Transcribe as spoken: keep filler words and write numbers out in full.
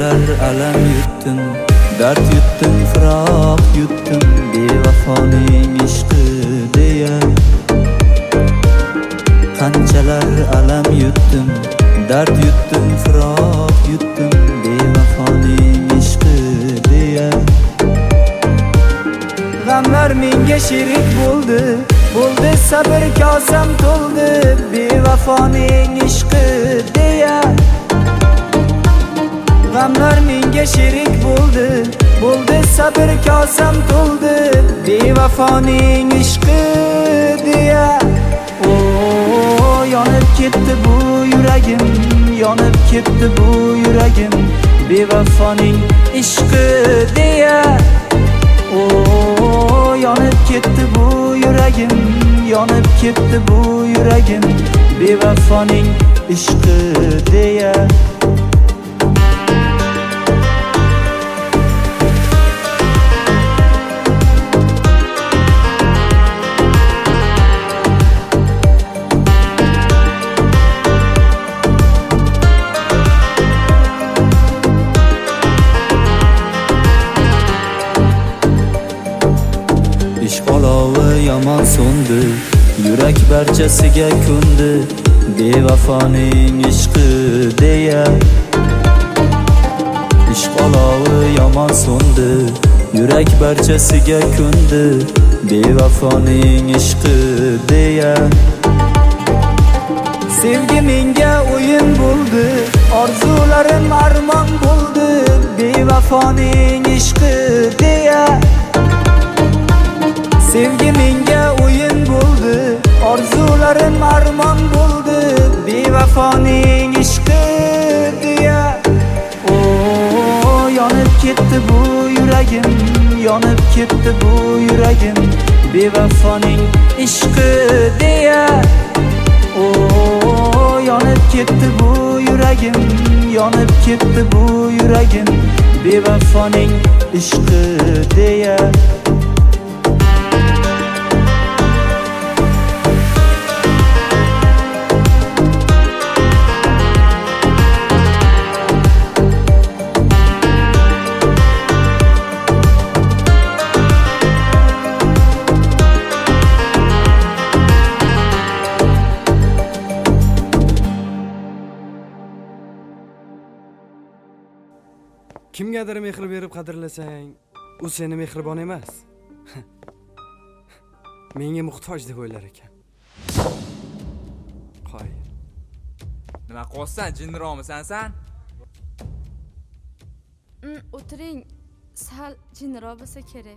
Qanchalar alam yutdim, dard yutdim, firoq yutdim, bevafoning ishqi deya. Qanchalar alam yutdim, dard yutdim, firoq yutdim, bevafoning ishqi deya. G'amlar menga sherik bo'ldi, bo'ldi sabr kosam to'ldi, bevafoning ishqi deya. G'amlar menga sherik bo'ldi, bo'ldi sabr kosam to'ldi, bevafoning ishqi deya. O yonib ketdi bu yuragim, yonib ketdi bu yuragim, bevafoning ishqi deya. O yonib ketdi bu yuragim, yonib ketdi bu yuragim, bevafoning ishqi deya. Ishq olovi yomon so'ndi, yurak barchasiga ko'ndi, bevafoning ishqi deya. Ishq olovi yomon so'ndi, yurak barchasiga ko'ndi, bevafoning ishqi deya. Sevgi menga o'yin bo'ldi, orzularim armon bo'ldi, bevafoning ishqi deya. Sevgi menga o'yin bo'ldi, orzularim armon bo'ldi, bevafoning ishqi deya. O yonib ketdi bu yuragim, yonib ketdi bu yuragim, bevafoning ishqi deya. O yonib ketdi bu yuragim, yonib ketdi bu yuragim, bevafoning ishqi deya. Kimgadir mehr berib qadrlasang, u seni mehribon emas. Menga muhtoj deb o'ylar ekan. Qoy. Nima qo'ysan, jinniroqmisan sen? O'tiring, sal jinniroq bo'lsa kerak.